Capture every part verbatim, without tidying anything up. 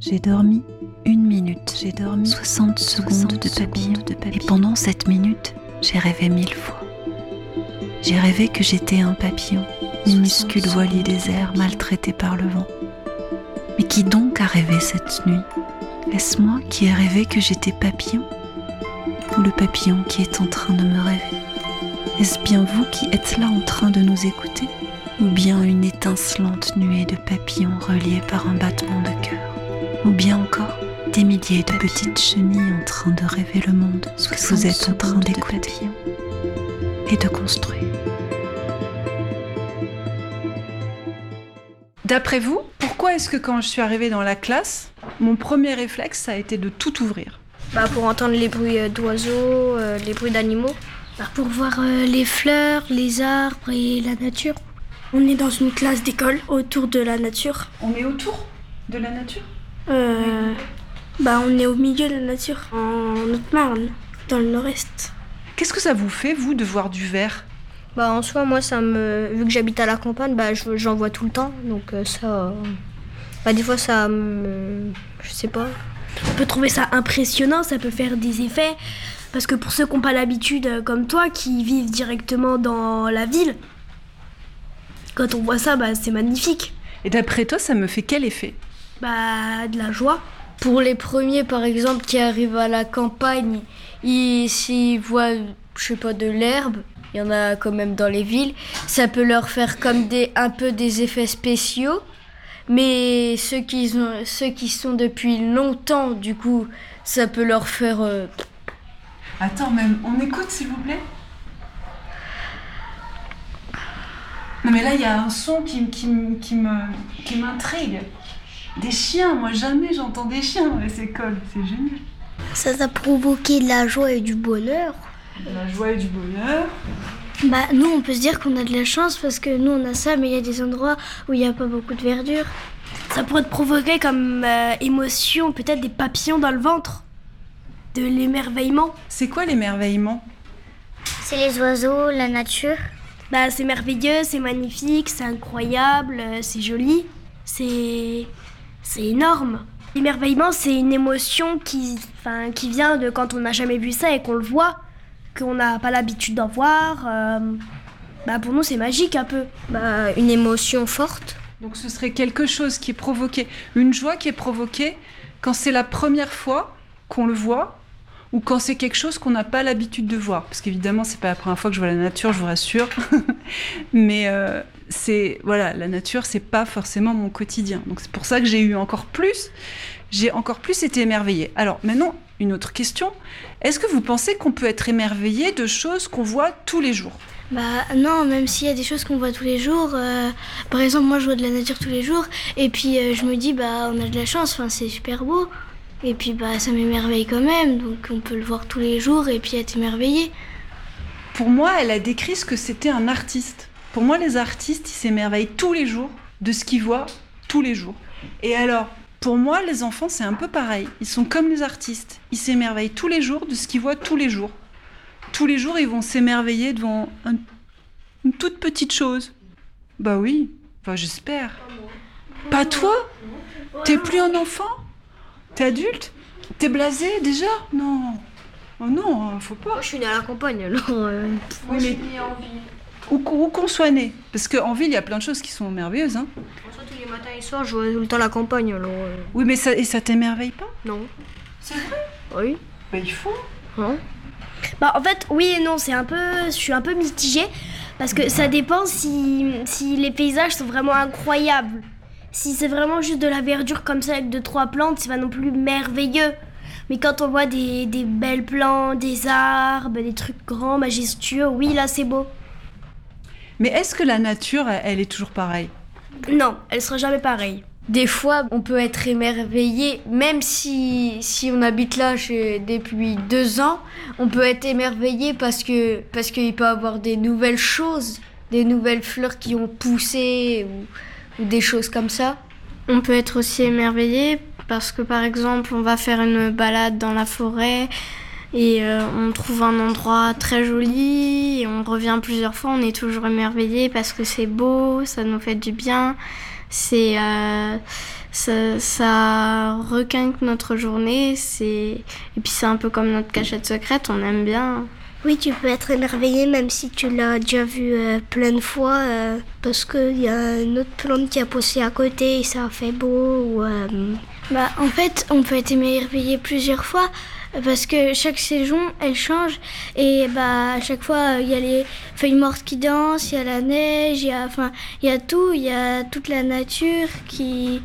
J'ai dormi une minute. J'ai dormi soixante secondes de papillon. de papillon. Et pendant cette minute, j'ai rêvé mille fois. J'ai rêvé que j'étais un papillon, minuscule voilier des airs maltraité par le vent. Mais qui donc a rêvé cette nuit ? Est-ce moi qui ai rêvé que j'étais papillon ? Ou le papillon qui est en train de me rêver ? Est-ce bien vous qui êtes là en train de nous écouter ? Ou bien une étincelante nuée de papillons reliés par un battement de cœur ? Ou bien encore des milliers de petites chenilles en train de rêver le monde que vous êtes en train d'écouter et de construire. D'après vous, pourquoi est-ce que quand je suis arrivée dans la classe, mon premier réflexe, ça a été de tout ouvrir ? Bah pour entendre les bruits d'oiseaux, euh, les bruits d'animaux. Bah pour voir euh, les fleurs, les arbres et la nature. On est dans une classe d'école autour de la nature. On est autour de la nature ? Euh, bah on est au milieu de la nature, en Haute-Marne, dans le nord-est. Qu'est-ce que ça vous fait, vous, de voir du vert ? Bah en soi, moi, ça me, vu que j'habite à la campagne, bah je, j'en vois tout le temps, donc euh, ça, euh, bah des fois ça me, je sais pas. On peut trouver ça impressionnant, ça peut faire des effets, parce que pour ceux qui n'ont pas l'habitude, euh, comme toi, qui vivent directement dans la ville, quand on voit ça, bah c'est magnifique. Et d'après toi, ça me fait quel effet ? Bah de la joie. Pour les premiers, par exemple, qui arrivent à la campagne, ils, s'ils voient, je sais pas, de l'herbe, il y en a quand même dans les villes, ça peut leur faire comme des, un peu des effets spéciaux. Mais ceux qui, ont, ceux qui sont depuis longtemps, du coup, ça peut leur faire... Euh... Attends, même, on écoute, s'il vous plaît ? Non mais là, il y a un son qui, qui, qui, me, qui m'intrigue. Des chiens, moi jamais j'entends des chiens dans les écoles, c'est génial. Ça t'a provoqué de la joie et du bonheur. De la joie et du bonheur. Bah nous on peut se dire qu'on a de la chance parce que nous on a ça, mais il y a des endroits où il n'y a pas beaucoup de verdure. Ça pourrait te provoquer comme euh, émotion peut-être des papillons dans le ventre, de l'émerveillement. C'est quoi l'émerveillement ? C'est les oiseaux, la nature. Bah c'est merveilleux, c'est magnifique, c'est incroyable, c'est joli, c'est... C'est énorme. L'émerveillement, c'est une émotion qui, enfin, qui vient de quand on n'a jamais vu ça et qu'on le voit, qu'on n'a pas l'habitude d'en voir. Euh, bah pour nous, c'est magique un peu. Bah, une émotion forte. Donc ce serait quelque chose qui est provoqué, une joie qui est provoquée quand c'est la première fois qu'on le voit ou quand c'est quelque chose qu'on n'a pas l'habitude de voir. Parce qu'évidemment, c'est pas la première fois que je vois la nature, je vous rassure. Mais euh, c'est, voilà, la nature, c'est pas forcément mon quotidien. Donc c'est pour ça que j'ai eu encore plus, j'ai encore plus été émerveillée. Alors maintenant, une autre question. Est-ce que vous pensez qu'on peut être émerveillé de choses qu'on voit tous les jours ? Bah non, même s'il y a des choses qu'on voit tous les jours. Euh, par exemple, moi, je vois de la nature tous les jours. Et puis, euh, je me dis, bah, on a de la chance, enfin, c'est super beau. Et puis bah ça m'émerveille quand même, donc on peut le voir tous les jours et puis être émerveillé. Pour moi, elle a décrit ce que c'était un artiste. Pour moi, les artistes, ils s'émerveillent tous les jours de ce qu'ils voient tous les jours. Et alors, pour moi, les enfants, c'est un peu pareil. Ils sont comme les artistes. Ils s'émerveillent tous les jours de ce qu'ils voient tous les jours. Tous les jours, ils vont s'émerveiller devant un, une toute petite chose. Bah oui, enfin, j'espère. Pas toi ? T'es plus un enfant ? T'es adulte ? T'es blasé déjà ? Non. Oh non, faut pas. Moi, je suis née à la campagne, alors... Euh... Oui, mais... je suis née en ville. Où, où qu'on soit né. Parce qu'en ville, il y a plein de choses qui sont merveilleuses. Hein. Moi, tous les matins et soirs, je vois tout le temps la campagne, alors... Euh... Oui, mais ça, et ça t'émerveille pas ? Non. C'est vrai ? Oui. Bah, il faut. Non. Bah, en fait, oui et non, c'est un peu... Je suis un peu mitigée, parce que ça dépend si, si les paysages sont vraiment incroyables. Si c'est vraiment juste de la verdure comme ça avec deux, trois plantes, c'est pas non plus merveilleux. Mais quand on voit des, des belles plantes, des arbres, des trucs grands, majestueux, oui, là, c'est beau. Mais est-ce que la nature, elle est toujours pareille ? Non, elle sera jamais pareille. Des fois, on peut être émerveillé, même si, si on habite là chez, depuis deux ans, on peut être émerveillé parce que, parce qu'il peut y avoir des nouvelles choses, des nouvelles fleurs qui ont poussé... Ou... ou des choses comme ça. On peut être aussi émerveillé parce que par exemple on va faire une balade dans la forêt et euh, on trouve un endroit très joli et on revient plusieurs fois, on est toujours émerveillé parce que c'est beau, ça nous fait du bien, c'est euh, ça, ça requinque notre journée, c'est et puis c'est un peu comme notre cachette secrète, on aime bien. Oui, tu peux être émerveillé même si tu l'as déjà vu euh, plein de fois euh, parce qu'il y a une autre plante qui a poussé à côté et ça a fait beau. Ou, euh... bah, en fait, on peut être émerveillé plusieurs fois parce que chaque saison, elle change et bah, à chaque fois, il y a les feuilles mortes qui dansent, il y a la neige, il y a, enfin, il y a tout, il y a toute la nature qui...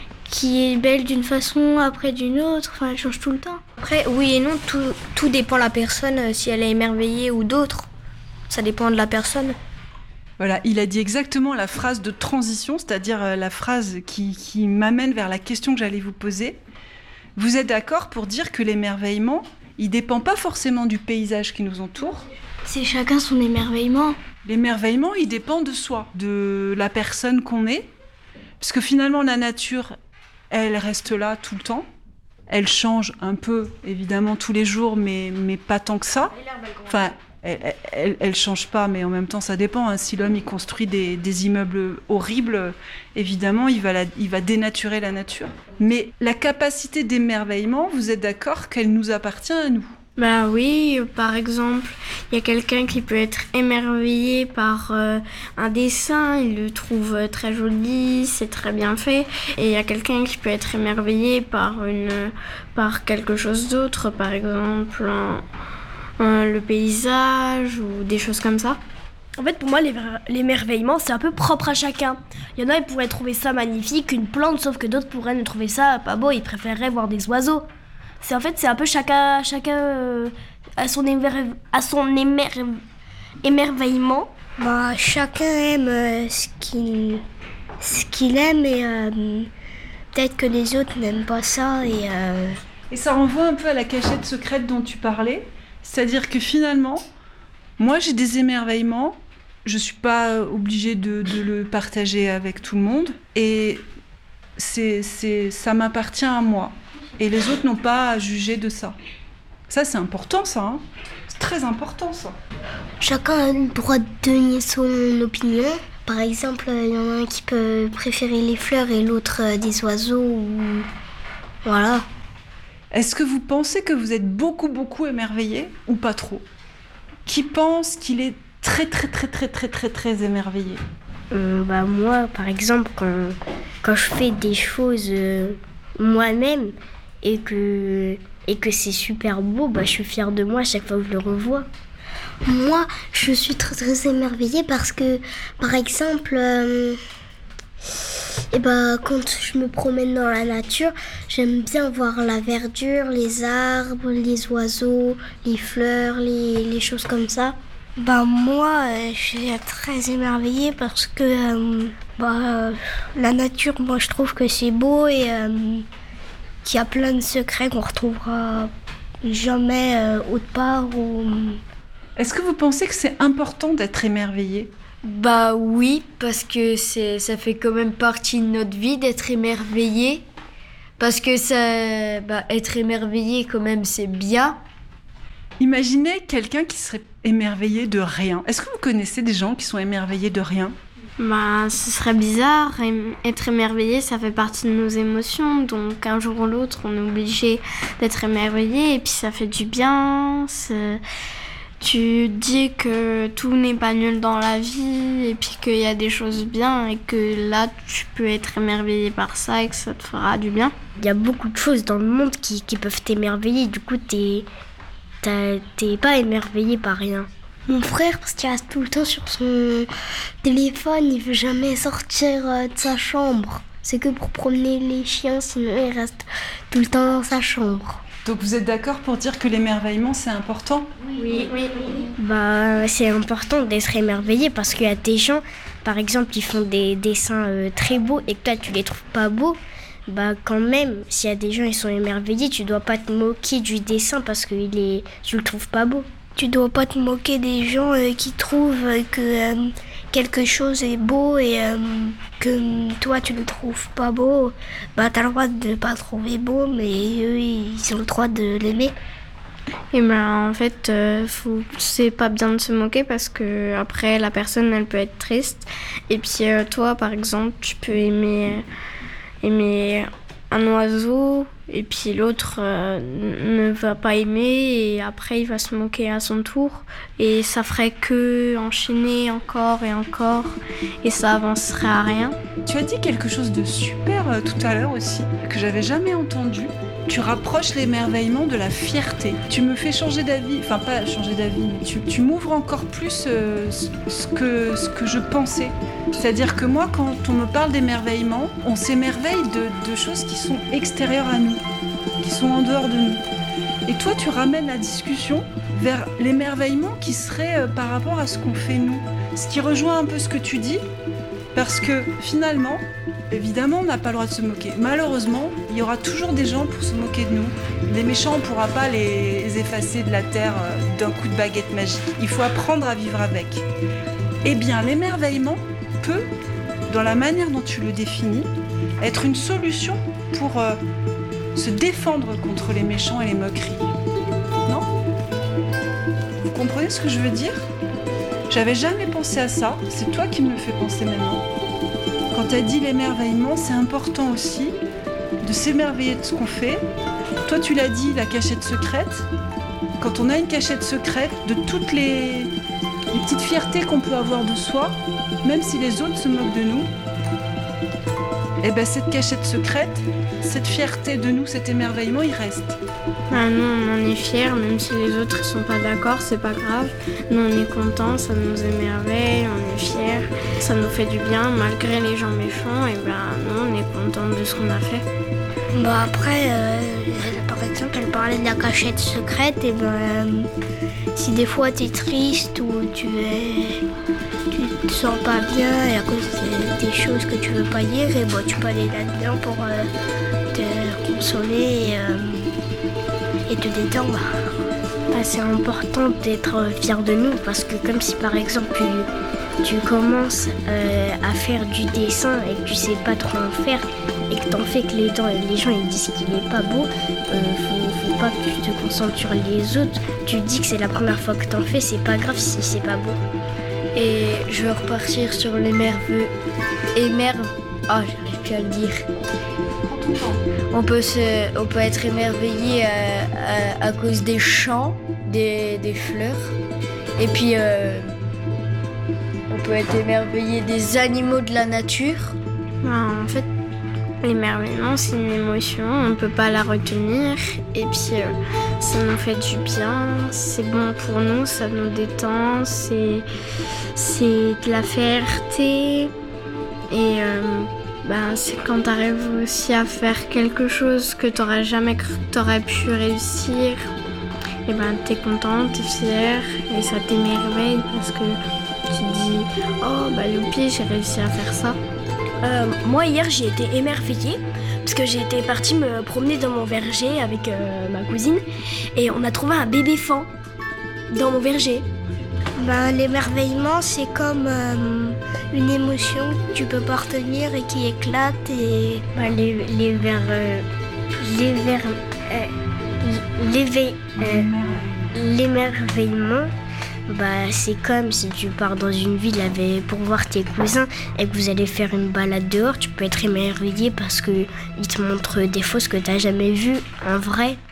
qui est belle d'une façon, après d'une autre, enfin elle change tout le temps. Après, oui et non, tout, tout dépend de la personne, euh, si elle est émerveillée ou d'autres. Ça dépend de la personne. Voilà, il a dit exactement la phrase de transition, c'est-à-dire euh, la phrase qui, qui m'amène vers la question que j'allais vous poser. Vous êtes d'accord pour dire que l'émerveillement, il dépend pas forcément du paysage qui nous entoure? C'est chacun son émerveillement. L'émerveillement, il dépend de soi, de la personne qu'on est. Parce que finalement, la nature, elle reste là tout le temps. Elle change un peu, évidemment, tous les jours, mais, mais pas tant que ça. Enfin, elle, elle, elle change pas, mais en même temps, ça dépend. Hein. Si l'homme, il construit des, des immeubles horribles, évidemment, il va, la, il va dénaturer la nature. Mais la capacité d'émerveillement, vous êtes d'accord qu'elle nous appartient à nous? Bah oui, par exemple, il y a quelqu'un qui peut être émerveillé par euh, un dessin, il le trouve euh, très joli, c'est très bien fait. Et il y a quelqu'un qui peut être émerveillé par, une, par quelque chose d'autre, par exemple un, un, le paysage ou des choses comme ça. En fait, pour moi, l'émerveillement, c'est un peu propre à chacun. Il y en a, ils pourraient trouver ça magnifique, une plante, sauf que d'autres pourraient ne trouver ça pas beau, ils préféreraient voir des oiseaux. C'est, en fait, c'est un peu chacun, chacun euh, à son, émer, à son émer, émerveillement. Bah, chacun aime euh, ce, qu'il, ce qu'il aime et euh, peut-être que les autres n'aiment pas ça. Et, euh... et ça renvoie un peu à la cachette secrète dont tu parlais. C'est-à-dire que finalement, moi j'ai des émerveillements, je ne suis pas obligée de, de le partager avec tout le monde. Et c'est, c'est, ça m'appartient à moi. Et les autres n'ont pas à juger de ça. Ça, c'est important, ça. Hein. C'est très important, ça. Chacun a le droit de donner son opinion. Par exemple, il y en a un qui peut préférer les fleurs et l'autre euh, des oiseaux. Ou... Voilà. Est-ce que vous pensez que vous êtes beaucoup, beaucoup émerveillé ou pas trop? Qui pense qu'il est très, très, très, très, très, très, très émerveillé? euh, bah, Moi, par exemple, quand, quand je fais des choses euh, moi-même, et que, et que c'est super beau, bah, je suis fière de moi à chaque fois que je le revois. Moi, je suis très très émerveillée parce que, par exemple, euh, et bah, quand je me promène dans la nature, j'aime bien voir la verdure, les arbres, les oiseaux, les fleurs, les, les choses comme ça. Bah, moi, euh, je suis très émerveillée parce que euh, bah, euh, la nature, moi, je trouve que c'est beau et... Euh, qu'il y a plein de secrets qu'on retrouvera jamais euh, autre part. Ou... Est-ce que vous pensez que c'est important d'être émerveillé? Bah oui, parce que c'est, ça fait quand même partie de notre vie d'être émerveillé. Parce que ça, bah, être émerveillé quand même, c'est bien. Imaginez quelqu'un qui serait émerveillé de rien. Est-ce que vous connaissez des gens qui sont émerveillés de rien? Bah, ce serait bizarre. Être émerveillé, ça fait partie de nos émotions. Donc, un jour ou l'autre, on est obligé d'être émerveillé. Et puis, ça fait du bien. C'est... Tu dis que tout n'est pas nul dans la vie. Et puis, qu'il y a des choses bien. Et que là, tu peux être émerveillé par ça et que ça te fera du bien. Il y a beaucoup de choses dans le monde qui, qui peuvent t'émerveiller. Du coup, t'es, t'es, t'es pas émerveillé par rien. Mon frère, parce qu'il reste tout le temps sur son téléphone, il veut jamais sortir de sa chambre. C'est que pour promener les chiens, sinon il reste tout le temps dans sa chambre. Donc vous êtes d'accord pour dire que l'émerveillement, c'est important? Oui, oui, oui. Bah, c'est important d'être émerveillé parce qu'il y a des gens, par exemple, ils font des dessins euh, très beaux et que toi, tu les trouves pas beaux. Bah, quand même, s'il y a des gens qui sont émerveillés, tu dois pas te moquer du dessin parce que il est... tu le trouves pas beau. Tu dois pas te moquer des gens euh, qui trouvent que euh, quelque chose est beau et euh, que toi tu le trouves pas beau. Bah t'as le droit de ne pas le trouver beau, mais eux ils ont le droit de l'aimer. Et ben en fait, euh, faut, c'est pas bien de se moquer parce que après la personne elle peut être triste. Et puis euh, toi par exemple, tu peux aimer aimer un oiseau et puis l'autre euh, ne va pas aimer et après il va se moquer à son tour et ça ferait que enchaîner encore et encore et ça avancerait à rien. Tu as dit quelque chose de super euh, tout à l'heure aussi, que j'avais jamais entendu. Tu rapproches l'émerveillement de la fierté. Tu me fais changer d'avis, enfin pas changer d'avis, mais tu, tu m'ouvres encore plus euh, ce, que, ce que je pensais. C'est-à-dire que moi, quand on me parle d'émerveillement, on s'émerveille de, de choses qui sont extérieures à nous, qui sont en dehors de nous. Et toi, tu ramènes la discussion vers l'émerveillement qui serait euh, par rapport à ce qu'on fait nous. Ce qui rejoint un peu ce que tu dis, parce que finalement, évidemment, on n'a pas le droit de se moquer. Malheureusement, il y aura toujours des gens pour se moquer de nous. Les méchants, on ne pourra pas les effacer de la terre d'un coup de baguette magique. Il faut apprendre à vivre avec. Eh bien, l'émerveillement peut, dans la manière dont tu le définis, être une solution pour euh, se défendre contre les méchants et les moqueries. Non ? Vous comprenez ce que je veux dire ? J'avais jamais pensé à ça. C'est toi qui me le fais penser maintenant. Quand tu as dit l'émerveillement, c'est important aussi de s'émerveiller de ce qu'on fait. Toi, tu l'as dit, la cachette secrète. Quand on a une cachette secrète, de toutes les, les petites fiertés qu'on peut avoir de soi, même si les autres se moquent de nous, eh ben cette cachette secrète, cette fierté de nous, cet émerveillement, il reste. Ah, nous, on en est fiers, même si les autres ne sont pas d'accord, c'est pas grave. Nous, on est contents, ça nous émerveille, on est fiers, ça nous fait du bien, malgré les gens méchants, et ben nous, on est contents de ce qu'on a fait. Bah après, euh, par exemple, elle parlait de la cachette secrète, et ben euh, si des fois t'es triste ou tu es, tu te sens pas bien et à cause des, des choses que tu veux pas dire, et ben tu peux aller là-dedans pour euh, te consoler et, euh, et te détendre. Bah, c'est important d'être fier de nous parce que comme si par exemple tu, tu commences euh, à faire du dessin et que tu sais pas trop en faire et que t'en fais que les, dents, les gens ils disent qu'il est pas beau, euh, faut, faut pas que tu te concentres sur les autres. Tu dis que c'est la première fois que t'en fais, c'est pas grave si c'est pas beau. Et je veux repartir sur l'émerveille. Émerve. Ah, oh, j'arrive plus à le dire. On peut, se, on peut être émerveillé à, à, à cause des champs, des, des fleurs. Et puis, euh, on peut être émerveillé des animaux de la nature. Ben, en fait, l'émerveillement, c'est une émotion, on ne peut pas la retenir. Et puis, euh, ça nous fait du bien, c'est bon pour nous, ça nous détend, c'est, c'est de la fierté. Et euh, ben, c'est quand tu arrives aussi à faire quelque chose que tu n'aurais jamais cru que tu aurais pu réussir. Et ben, tu es content, tu es fier et ça t'émerveille parce que tu te dis « Oh, bah youpi, j'ai réussi à faire ça ». Euh, moi hier j'ai été émerveillée parce que j'ai été partie me promener dans mon verger avec euh, ma cousine et on a trouvé un bébé fan dans mon verger. Ben, l'émerveillement c'est comme euh, une émotion que tu peux pas retenir et qui éclate et ben, les, les vers, euh, les vers, euh, l'éve- euh, l'émerveillement. Bah, c'est comme si tu pars dans une ville avec, pour voir tes cousins et que vous allez faire une balade dehors, tu peux être émerveillé parce qu'ils te montrent des choses que tu n'as jamais vues en vrai.